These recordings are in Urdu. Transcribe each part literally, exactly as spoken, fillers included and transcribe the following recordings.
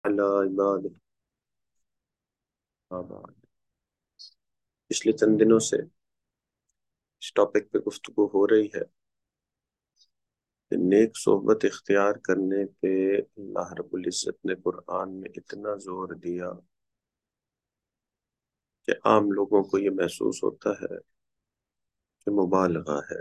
اللہ عباد آباد۔ پچھلے چند دنوں سے اس ٹاپک پہ گفتگو ہو رہی ہے کہ نیک صحبت اختیار کرنے پہ اللہ رب العزت نے قرآن میں اتنا زور دیا کہ عام لوگوں کو یہ محسوس ہوتا ہے کہ مبالغہ ہے،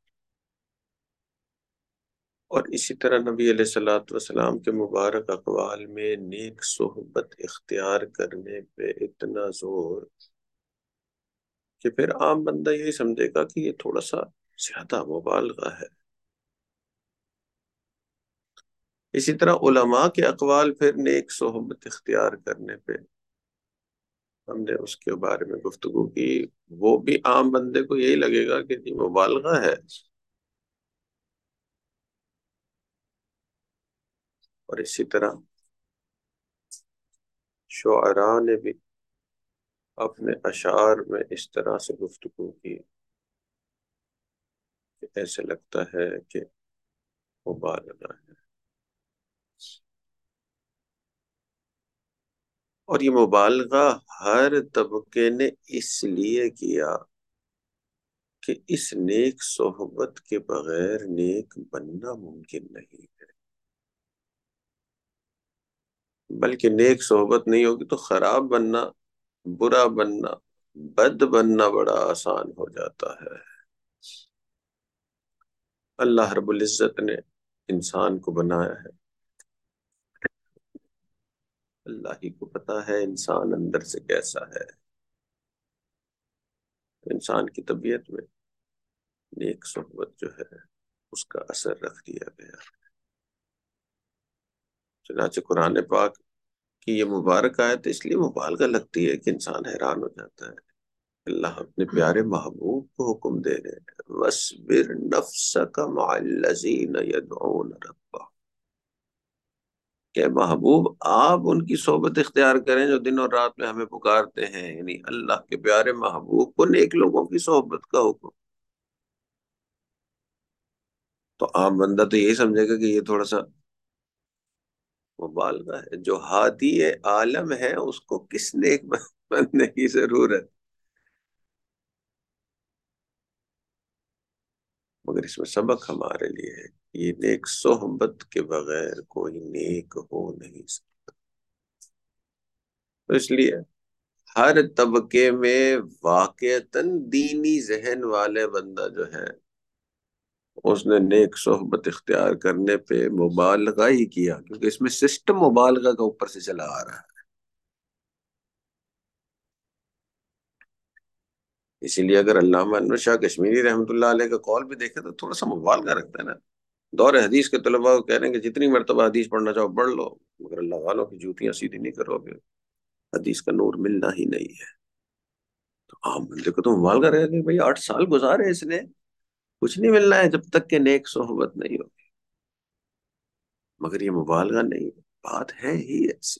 اور اسی طرح نبی علیہ الصلوۃ والسلام کے مبارک اقوال میں نیک صحبت اختیار کرنے پہ اتنا زور کہ پھر عام بندہ یہی سمجھے گا کہ یہ تھوڑا سا زیادہ مبالغہ ہے۔ اسی طرح علماء کے اقوال پھر نیک صحبت اختیار کرنے پہ ہم نے اس کے بارے میں گفتگو کی، وہ بھی عام بندے کو یہی لگے گا کہ جی مبالغہ ہے۔ اور اسی طرح شعراء نے بھی اپنے اشعار میں اس طرح سے گفتگو کی کہ ایسے لگتا ہے کہ مبالغہ ہے۔ اور یہ مبالغہ ہر طبقے نے اس لیے کیا کہ اس نیک صحبت کے بغیر نیک بننا ممکن نہیں ہے، بلکہ نیک صحبت نہیں ہوگی تو خراب بننا، برا بننا، بد بننا بڑا آسان ہو جاتا ہے۔ اللہ رب العزت نے انسان کو بنایا ہے، اللہ ہی کو پتا ہے انسان اندر سے کیسا ہے۔ انسان کی طبیعت میں نیک صحبت جو ہے اس کا اثر رکھ دیا گیا۔ چنانچہ قرآن پاک کی یہ مبارک آیت اس لیے مبالغہ لگتی ہے کہ انسان حیران ہو جاتا ہے۔ اللہ اپنے پیارے محبوب کو حکم دے رہے ہیں، وَاصْبِرْ نَفْسَكَ مَعَ الَّذِينَ يَدْعُونَ رَبَّهُمْ، کہ محبوب آپ ان کی صحبت اختیار کریں جو دن اور رات میں ہمیں پکارتے ہیں، یعنی اللہ کے پیارے محبوب کو نیک لوگوں کی صحبت کا حکم۔ تو عام بندہ تو یہی سمجھے گا کہ یہ تھوڑا سا مبالغہ ہے، جو ہادی عالم ہے اس کو کس نیک بننے کی ضرورت؟ مگر اس میں سبق ہمارے لیے ہے، یہ نیک صحبت کے بغیر کوئی نیک ہو نہیں سکتا۔ تو اس لیے ہر طبقے میں واقعتاً دینی ذہن والے بندہ جو ہے اس نے نیک صحبت اختیار کرنے پہ مبالغہ ہی کیا، کیونکہ اس میں سسٹم مبالغہ کا اوپر سے چلا آ رہا ہے۔ اسی لیے اگر علامہ انور شاہ کشمیری رحمۃ اللہ علیہ کا قول بھی دیکھے تو تھوڑا سا مبالغہ رکھتا ہے نا۔ دور حدیث کے طلباء کو کہہ رہے ہیں کہ جتنی مرتبہ حدیث پڑھنا چاہو پڑھ لو، مگر اللہ والوں کی جوتیاں سیدھی نہیں کرو گے، حدیث کا نور ملنا ہی نہیں ہے۔ تو عام بندے کو تو مبالغہ رہے گا کہ بھائی آٹھ سال گزارے اس نے، کچھ نہیں ملنا ہے جب تک کہ نیک صحبت نہیں ہوگی۔ مگر یہ مبالغہ نہیں ہے، بات ہے ہی ایسی۔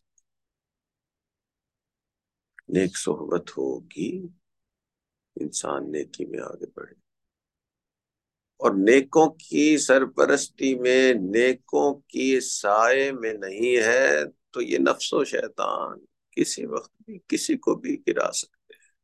نیک صحبت ہوگی انسان نیکی میں آگے بڑھے، اور نیکوں کی سرپرستی میں، نیکوں کی سائے میں نہیں ہے تو یہ نفس و شیطان کسی وقت بھی کسی کو بھی گرا سکتے ہیں۔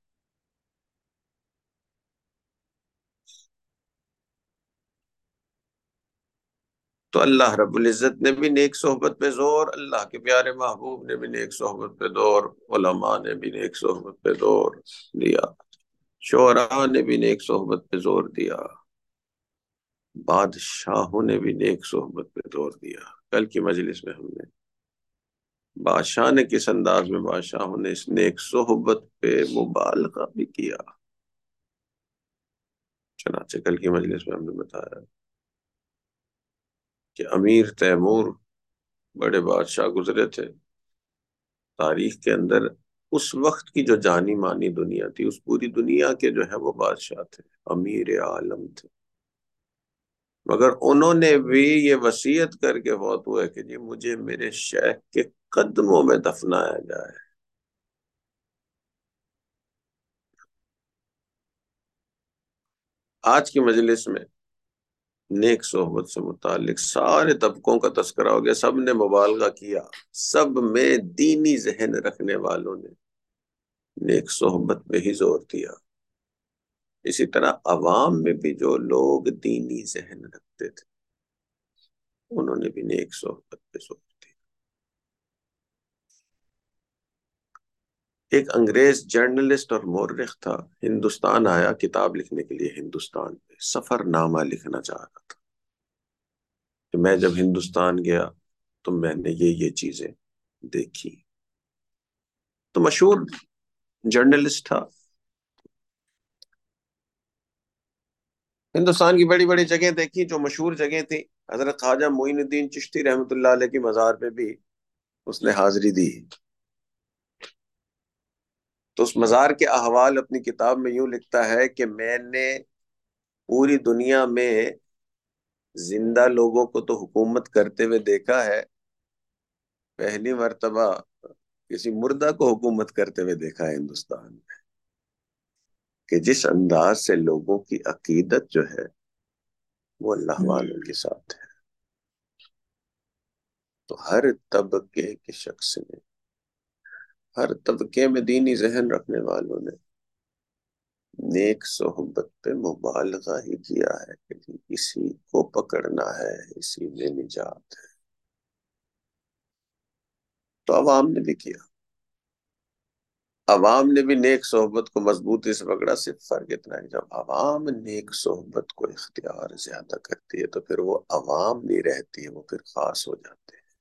تو اللہ رب العزت نے بھی نیک صحبت پہ زور، اللہ کے پیارے محبوب نے بھی نیک صحبت پہ دور، علماء نے بھی نیک صحبت پہ دور دیا، شعراء نے بھی نیک صحبت پہ زور دیا، بادشاہوں نے بھی نیک صحبت پہ زور دیا۔ کل کی مجلس میں ہم نے بادشاہ نے کس انداز میں بادشاہوں نے اس نیک صحبت پہ مبالغہ بھی کیا۔ چنانچہ کل کی مجلس میں ہم نے بتایا کہ امیر تیمور بڑے بادشاہ گزرے تھے تاریخ کے اندر، اس وقت کی جو جانی مانی دنیا تھی، اس پوری دنیا کے جو ہے وہ بادشاہ تھے، امیر عالم تھے، مگر انہوں نے بھی یہ وصیت کر کے فوت ہوئے کہ جی مجھے میرے شیخ کے قدموں میں دفنایا جائے۔ آج کی مجلس میں نیک صحبت سے متعلق سارے طبقوں کا تذکرہ ہو گیا، سب نے مبالغہ کیا، سب میں دینی ذہن رکھنے والوں نے نیک صحبت پہ ہی زور دیا۔ اسی طرح عوام میں بھی جو لوگ دینی ذہن رکھتے تھے انہوں نے بھی نیک صحبت پہ زور دیا۔ ایک انگریز جرنلسٹ اور مورخ تھا، ہندوستان آیا کتاب لکھنے کے لیے، ہندوستان میں سفر نامہ لکھنا چاہ رہا تھا کہ میں جب ہندوستان گیا تو میں نے یہ یہ چیزیں دیکھی۔ تو مشہور جرنلسٹ تھا، ہندوستان کی بڑی بڑی جگہیں دیکھی جو مشہور جگہیں تھیں۔ حضرت خواجہ معین الدین چشتی رحمۃ اللہ علیہ کی مزار پہ بھی اس نے حاضری دی۔ تو اس مزار کے احوال اپنی کتاب میں یوں لکھتا ہے کہ میں نے پوری دنیا میں زندہ لوگوں کو تو حکومت کرتے ہوئے دیکھا ہے، پہلی مرتبہ کسی مردہ کو حکومت کرتے ہوئے دیکھا ہے ہندوستان میں، کہ جس انداز سے لوگوں کی عقیدت جو ہے وہ اللہ والوں کے ساتھ ہے۔ تو ہر طبقے کے شخص نے، ہر طبقے میں دینی ذہن رکھنے والوں نے نیک صحبت پہ مبالغہ ہی کیا ہے کہ جی اسی کو پکڑنا ہے، اسی میں نجات ہے۔ تو عوام نے بھی کیا، عوام نے بھی نیک صحبت کو مضبوطی سے پکڑا۔ صرف فرق اتنا ہے کہ جب عوام نیک صحبت کو اختیار زیادہ کرتی ہے تو پھر وہ عوام نہیں رہتی ہے، وہ پھر خاص ہو جاتے ہیں۔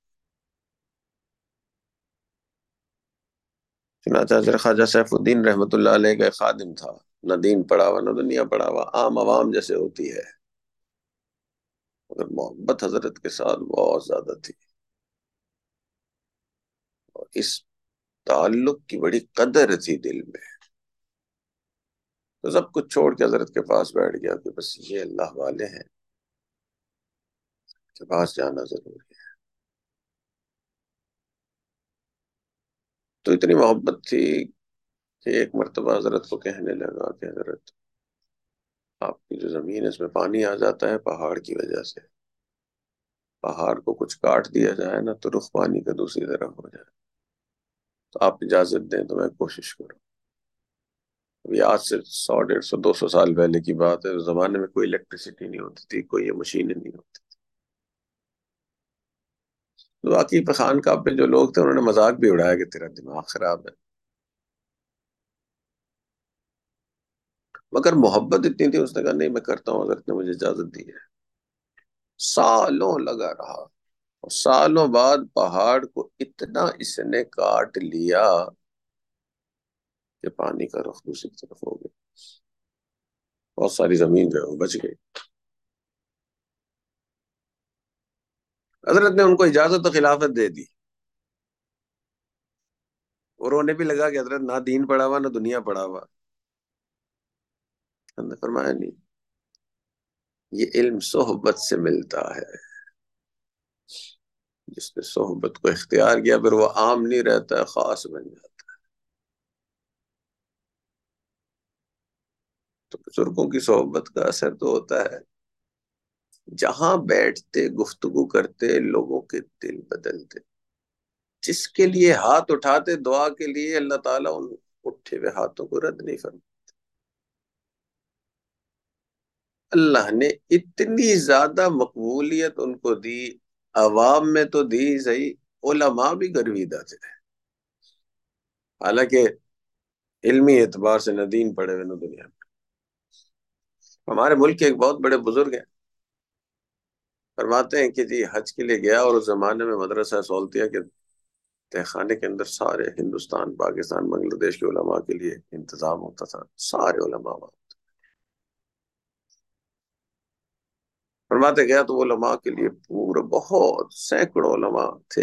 چنانچہ حضرت خواجہ سیف الدین رحمۃ اللہ علیہ کا ایک خادم تھا، نہ دین پڑھا ہوا نہ دنیا پڑھا ہوا، عام عوام جیسے ہوتی ہے، مگر محبت حضرت کے ساتھ بہت زیادہ تھی، اور اس تعلق کی بڑی قدر تھی دل میں۔ تو سب کچھ چھوڑ کے حضرت کے پاس بیٹھ گیا کہ بس یہ اللہ والے ہیں کے پاس جانا ضروری ہے۔ تو اتنی محبت تھی کہ ایک مرتبہ حضرت کو کہنے لگا کہ حضرت آپ کی جو زمین ہے اس میں پانی آ جاتا ہے پہاڑ کی وجہ سے، پہاڑ کو کچھ کاٹ دیا جائے نا تو رخ پانی کا دوسری طرف ہو جائے، تو آپ اجازت دیں تو میں کوشش کروں۔ ابھی آج سے سو ڈیڑھ سو دو سو سال پہلے کی بات ہے، اس زمانے میں کوئی الیکٹریسٹی نہیں ہوتی تھی، کوئی یہ مشینیں نہیں ہوتی تھی۔ تو باقی پہ خانقاہ پہ جو لوگ تھے انہوں نے مذاق بھی اڑایا کہ تیرا دماغ خراب ہے، مگر محبت اتنی تھی، اس نے کہا نہیں میں کرتا ہوں، حضرت نے مجھے اجازت دی ہے۔ سالوں لگا رہا، اور سالوں بعد پہاڑ کو اتنا اس نے کاٹ لیا کہ پانی کا رخ دوسری طرف ہو گیا، بہت ساری زمین جو ہے وہ بچ گئی۔ حضرت نے ان کو اجازت و خلافت دے دی، اور رونے بھی لگا کہ حضرت نہ دین پڑھا ہوا نہ دنیا پڑھا ہوا۔ ہم نے فرمایا نہیں، یہ علم صحبت سے ملتا ہے، جس نے صحبت کو اختیار کیا پھر وہ عام نہیں رہتا ہے، خاص بن جاتا ہے۔ تو بزرگوں کی صحبت کا اثر تو ہوتا ہے، جہاں بیٹھتے گفتگو کرتے لوگوں کے دل بدلتے، جس کے لیے ہاتھ اٹھاتے دعا کے لیے اللہ تعالیٰ ان اٹھے ہوئے ہاتھوں کو رد نہیں فرماتا۔ اللہ نے اتنی زیادہ مقبولیت ان کو دی، عوام میں تو دی صحیح، علماء بھی گرویدہ تھے، حالانکہ علمی اعتبار سے نہ دین پڑھے ہوئے نہ دنیا میں۔ ہمارے ملک کے ایک بہت بڑے بزرگ ہیں، فرماتے ہیں کہ جی حج کے لیے گیا اور اس زمانے میں مدرسہ سولتیا کے تہ خانے کے اندر سارے ہندوستان پاکستان بنگلہ دیش کے علماء کے لیے انتظام ہوتا تھا، سارے علماء وہاں۔ فرماتے گیا تو وہ علماء کے لیے پورے بہت سینکڑوں علماء تھے،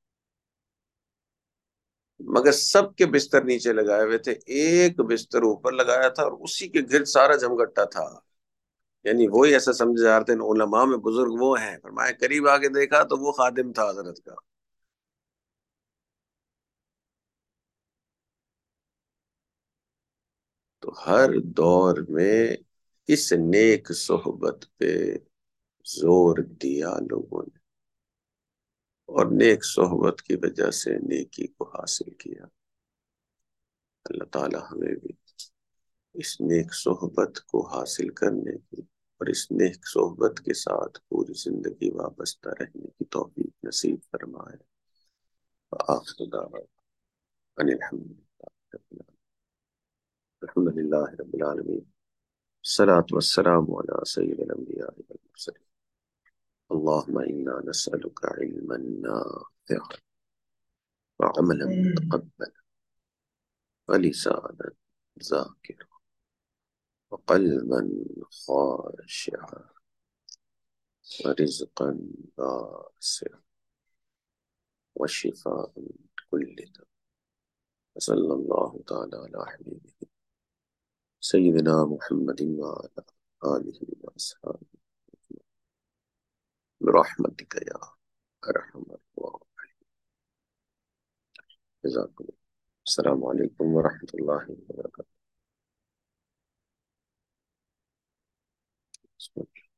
مگر سب کے بستر نیچے لگائے ہوئے تھے، ایک بستر اوپر لگایا تھا اور اسی کے گرد سارا جمگٹا تھا، یعنی وہی ایسا سمجھے جا رہے تھے علماء میں بزرگ وہ ہیں۔ فرمایا قریب آگے دیکھا تو وہ خادم تھا حضرت کا۔ تو ہر دور میں اس نیک صحبت پہ زور دیا لوگوں نے، اور نیک صحبت کی وجہ سے نیکی کو حاصل کیا۔ اللہ تعالی ہمیں بھی اس نیک صحبت کو حاصل کرنے کی اور اس نیک صحبت کے ساتھ پوری زندگی وابستہ رہنے کی توفیق نصیب فرمائے۔ وآخر دعوانا ان الحمد للہ رب العالمین۔ الحمد للہ رب العالمین، الصلاة والسلام على سید الانبیاء والمرسلین۔ اللهم انا نسألك علما نافعا وعملا متقبلا ولسانا ذاكرا وقلبا خاشعا ورزقا واسعا وشفاء من كل داء، وصلى الله تعالى على حبيبه سيدنا محمد وعلى آله وأصحابه برحمتك يا أرحم الراحمين۔ جزاكم الله۔ السلام عليكم ورحمة الله وبركاته۔